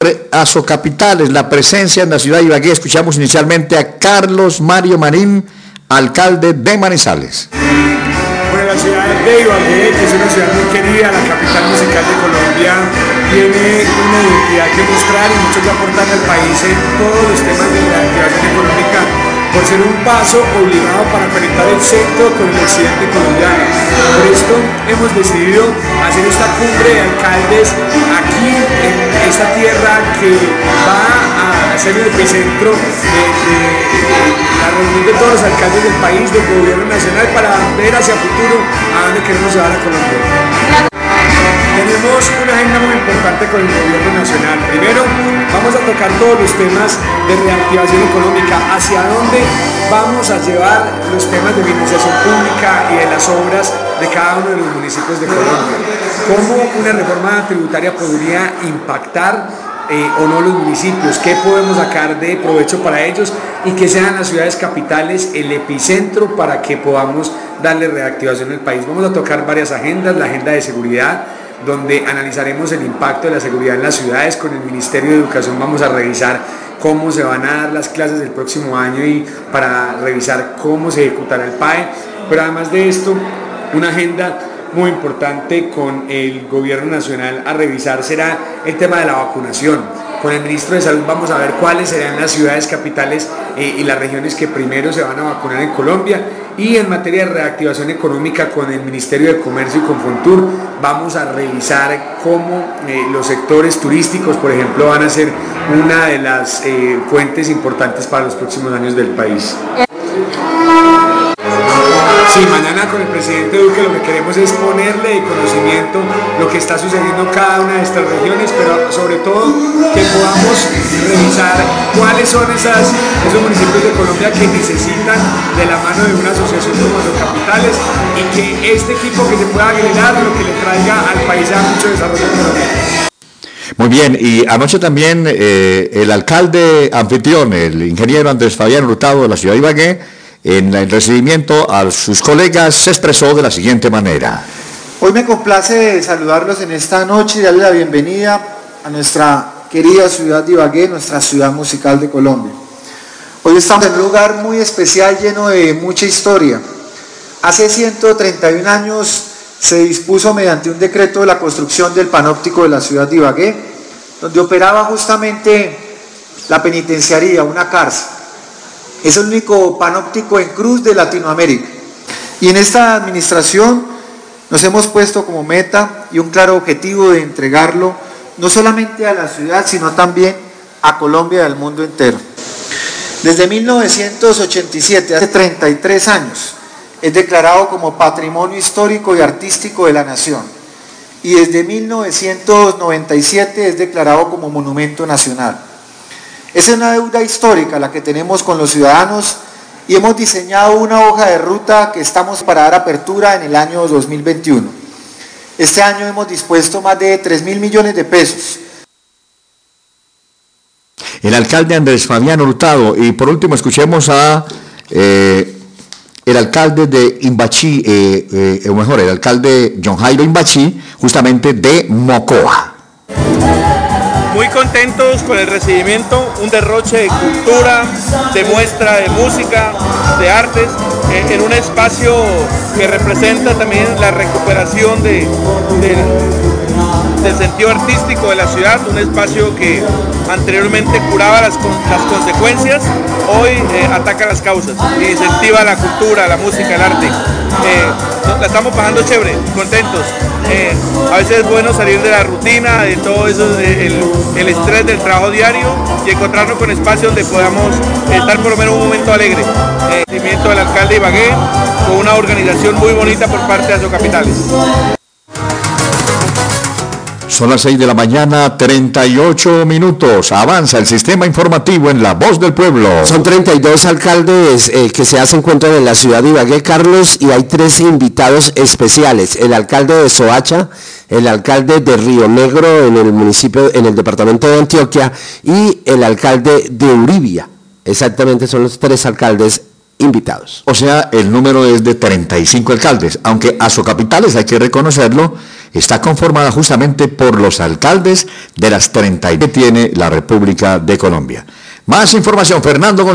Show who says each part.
Speaker 1: Asocapitales, la presencia en la ciudad de Ibagué. Escuchamos inicialmente a Carlos Mario Marín, alcalde de Manizales.
Speaker 2: Bueno, la ciudad de Ibagué, que es una ciudad muy querida, la capital musical de Colombia, tiene una identidad que mostrar y mucho que aportar al país en todos los temas de la activación económica, por ser un paso obligado para conectar el centro con el occidente colombiano. Por esto hemos decidido hacer esta cumbre de alcaldes aquí en esta tierra que va a ser el epicentro de la reunión de todos los alcaldes del país, del gobierno nacional, para ver hacia el futuro a dónde queremos llevar a Colombia. Tenemos una agenda muy importante con el gobierno nacional. Primero, vamos a tocar todos los temas de reactivación económica, hacia dónde vamos a llevar los temas de financiación pública y de las obras de cada uno de los municipios de Colombia. Cómo una reforma tributaria podría impactar o no los municipios, qué podemos sacar de provecho para ellos y que sean las ciudades capitales el epicentro para que podamos darle reactivación al país. Vamos a tocar varias agendas, la agenda de seguridad, donde analizaremos el impacto de la seguridad en las ciudades. Con el Ministerio de Educación vamos a revisar cómo se van a dar las clases del próximo año y para revisar cómo se ejecutará el PAE. Pero además de esto, una agenda muy importante con el gobierno nacional a revisar será el tema de la vacunación. Con el ministro de Salud vamos a ver cuáles serán las ciudades capitales y las regiones que primero se van a vacunar en Colombia. Y en materia de reactivación económica, con el Ministerio de Comercio y con Fontur vamos a revisar cómo los sectores turísticos, por ejemplo, van a ser una de las fuentes importantes para los próximos años del país. Sí, mañana con el presidente Duque lo que queremos es ponerle de conocimiento lo que está sucediendo en cada una de estas regiones, pero sobre todo que podamos revisar cuáles son esos municipios de Colombia que necesitan de la mano de una asociación como Asocapitales y que este equipo que se pueda agregar lo que le traiga al país a mucho desarrollo económico.
Speaker 1: Muy bien, y anoche también el alcalde anfitrión, el ingeniero Andrés Fabián Hurtado de la ciudad de Ibagué, en el recibimiento a sus colegas se expresó de la siguiente manera.
Speaker 3: Hoy me complace saludarlos en esta noche y darle la bienvenida a nuestra querida ciudad de Ibagué, nuestra ciudad musical de Colombia. Hoy estamos en un lugar muy especial, lleno de mucha historia. Hace 131 años se dispuso mediante un decreto la construcción del panóptico de la ciudad de Ibagué, donde operaba justamente la penitenciaría, una cárcel. Es el único panóptico en cruz de Latinoamérica. Y en esta administración nos hemos puesto como meta y un claro objetivo de entregarlo no solamente a la ciudad, sino también a Colombia y al mundo entero. Desde 1987, hace 33 años, es declarado como Patrimonio Histórico y Artístico de la Nación. Y desde 1997 es declarado como Monumento Nacional. Es una deuda histórica la que tenemos con los ciudadanos y hemos diseñado una hoja de ruta que estamos para dar apertura en el año 2021. Este año hemos dispuesto más de 3.000 millones de pesos.
Speaker 1: El alcalde Andrés Fabián Hurtado. Y por último escuchemos a el alcalde de Imbachí, o mejor, el alcalde John Jairo Imbachí, justamente de Mocoa.
Speaker 4: Muy contentos con el recibimiento, un derroche de cultura, de muestra de música, de artes, en un espacio que representa también la recuperación del sentido artístico de la ciudad, un espacio que anteriormente curaba las consecuencias, hoy ataca las causas, incentiva la cultura, la música, el arte. La estamos pasando chévere, contentos. A veces es bueno salir de la rutina, de todo eso, el estrés del trabajo diario y encontrarnos con espacios donde podamos estar por lo menos un momento alegre. El recibimiento del alcalde de Ibagué, con una organización muy bonita por parte de Asocapitales.
Speaker 1: Son las 6 de la mañana, 38 minutos. Avanza el sistema informativo en La Voz del Pueblo.
Speaker 5: Son 32 alcaldes que se encuentran en la ciudad de Ibagué, Carlos, y hay 3 invitados especiales. El alcalde de Soacha, el alcalde de Río Negro en el municipio, en el departamento de Antioquia, y el alcalde de Uribia. Exactamente, son los 3 alcaldes invitados.
Speaker 1: O sea, el número es de 35 alcaldes, aunque Azocapitales, hay que reconocerlo, está conformada justamente por los alcaldes de las 30 que tiene la República de Colombia. Más información, Fernando González.